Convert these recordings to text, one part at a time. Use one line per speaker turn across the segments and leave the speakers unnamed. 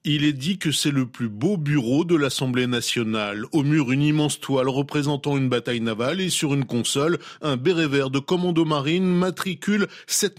Il est dit que c'est le plus beau bureau de l'Assemblée nationale. Au mur, une immense toile représentant une bataille navale et sur une console, un béret vert de commando marine, matricule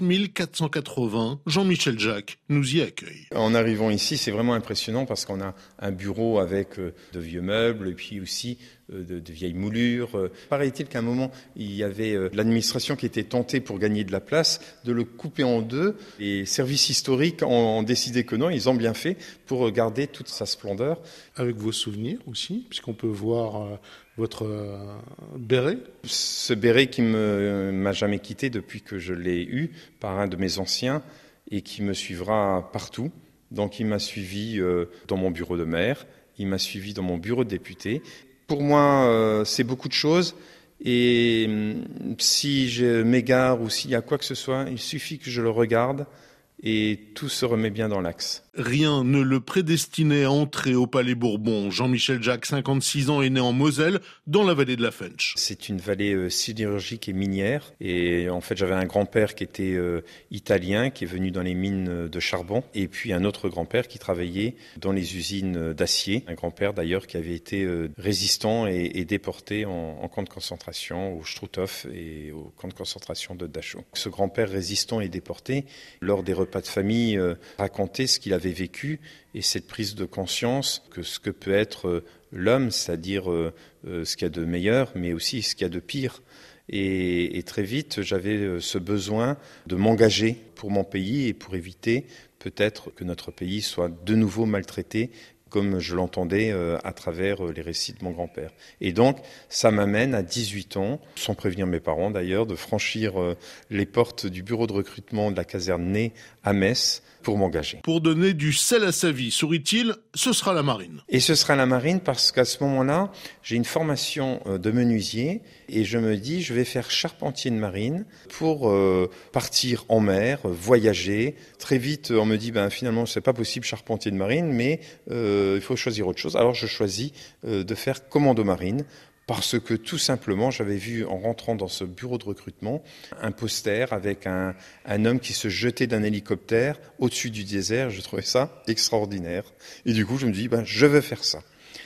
7480. Jean-Michel Jacques nous y accueille.
En arrivant ici, c'est vraiment impressionnant parce qu'on a un bureau avec de vieux meubles et puis aussi de vieilles moulures. Paraît-il qu'à un moment, il y avait l'administration qui était tentée pour gagner de la place de le couper en deux. Les services historiques ont décidé que non, ils ont bien fait pour garder toute sa splendeur.
Avec vos souvenirs aussi, puisqu'on peut voir votre béret.
Ce béret qui m'a jamais quitté depuis que je l'ai eu par un de mes anciens et qui me suivra partout. Donc il m'a suivi dans mon bureau de maire, il m'a suivi dans mon bureau de député. Pour moi, c'est beaucoup de choses et si je m'égare ou s'il y a quoi que ce soit, il suffit que je le regarde et tout se remet bien dans l'axe.
Rien ne le prédestinait à entrer au Palais Bourbon. Jean-Michel Jacques, 56 ans, est né en Moselle, dans la vallée de la Fensch.
C'est une vallée sidérurgique et minière. Et en fait, j'avais un grand-père qui était italien, qui est venu dans les mines de charbon. Et puis un autre grand-père qui travaillait dans les usines d'acier. Un grand-père d'ailleurs qui avait été résistant et déporté en camp de concentration au Struthof et au camp de concentration de Dachau. Ce grand-père résistant et déporté, lors des repas de famille, racontait ce qu'il avait vécu et cette prise de conscience que ce que peut être l'homme, c'est-à-dire ce qu'il y a de meilleur, mais aussi ce qu'il y a de pire. Et très vite, j'avais ce besoin de m'engager pour mon pays et pour éviter peut-être que notre pays soit de nouveau maltraité comme je l'entendais à travers les récits de mon grand-père. Et donc, ça m'amène à 18 ans, sans prévenir mes parents d'ailleurs, de franchir les portes du bureau de recrutement de la caserne Ney à Metz pour m'engager.
Pour donner du sel à sa vie, sourit-il, ce sera la marine.
Et ce sera la marine parce qu'à ce moment-là, j'ai une formation de menuisier et je me dis, je vais faire charpentier de marine pour partir en mer, voyager. Très vite, on me dit, finalement, c'est pas possible charpentier de marine, mais il faut choisir autre chose. Alors, je choisis de faire commando marine. Parce que tout simplement, j'avais vu en rentrant dans ce bureau de recrutement un poster avec un homme qui se jetait d'un hélicoptère au-dessus du désert. Je trouvais ça extraordinaire. Et du coup, je me dis, je veux faire ça.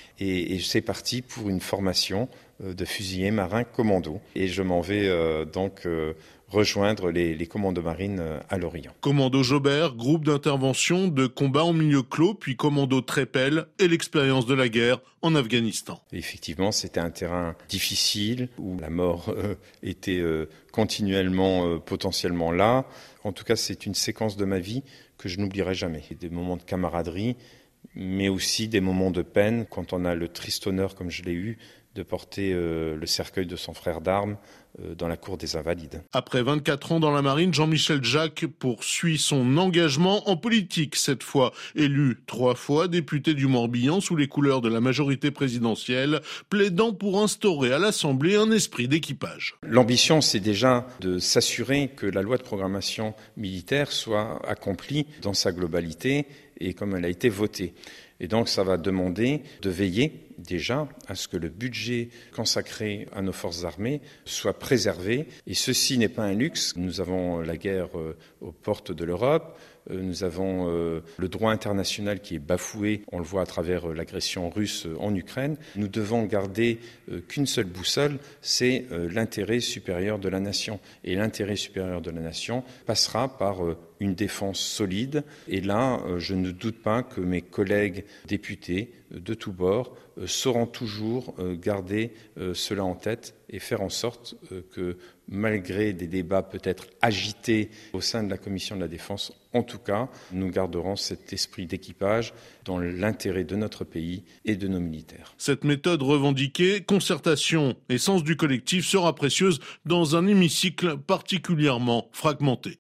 Et c'est parti pour une formation de fusilier marin commando. Et je m'en vais donc rejoindre les commandos marines à Lorient.
Commando Jobert, groupe d'intervention de combat en milieu clos, puis commando Trépel et l'expérience de la guerre en Afghanistan.
Effectivement, c'était un terrain difficile où la mort était continuellement, potentiellement là. En tout cas, c'est une séquence de ma vie que je n'oublierai jamais. Des moments de camaraderie, mais aussi des moments de peine quand on a le triste honneur, comme je l'ai eu, de porter le cercueil de son frère d'armes dans la cour des Invalides.
Après 24 ans dans la marine, Jean-Michel Jacques poursuit son engagement en politique cette fois. Élu 3 fois député du Morbihan sous les couleurs de la majorité présidentielle, plaidant pour instaurer à l'Assemblée un esprit d'équipage.
L'ambition, c'est déjà de s'assurer que la loi de programmation militaire soit accomplie dans sa globalité et comme elle a été votée. Et donc ça va demander de veiller déjà à ce que le budget consacré à nos forces armées soit préservé. Et ceci n'est pas un luxe. Nous avons la guerre aux portes de l'Europe. Nous avons le droit international qui est bafoué, on le voit à travers l'agression russe en Ukraine. Nous devons garder qu'une seule boussole, c'est l'intérêt supérieur de la nation. Et l'intérêt supérieur de la nation passera par une défense solide. Et là, je ne doute pas que mes collègues députés de tous bords sauront toujours garder cela en tête et faire en sorte que malgré des débats peut-être agités au sein de la Commission de la Défense, en tout cas, nous garderons cet esprit d'équipage dans l'intérêt de notre pays et de nos militaires.
Cette méthode revendiquée, concertation et sens du collectif sera précieuse dans un hémicycle particulièrement fragmenté.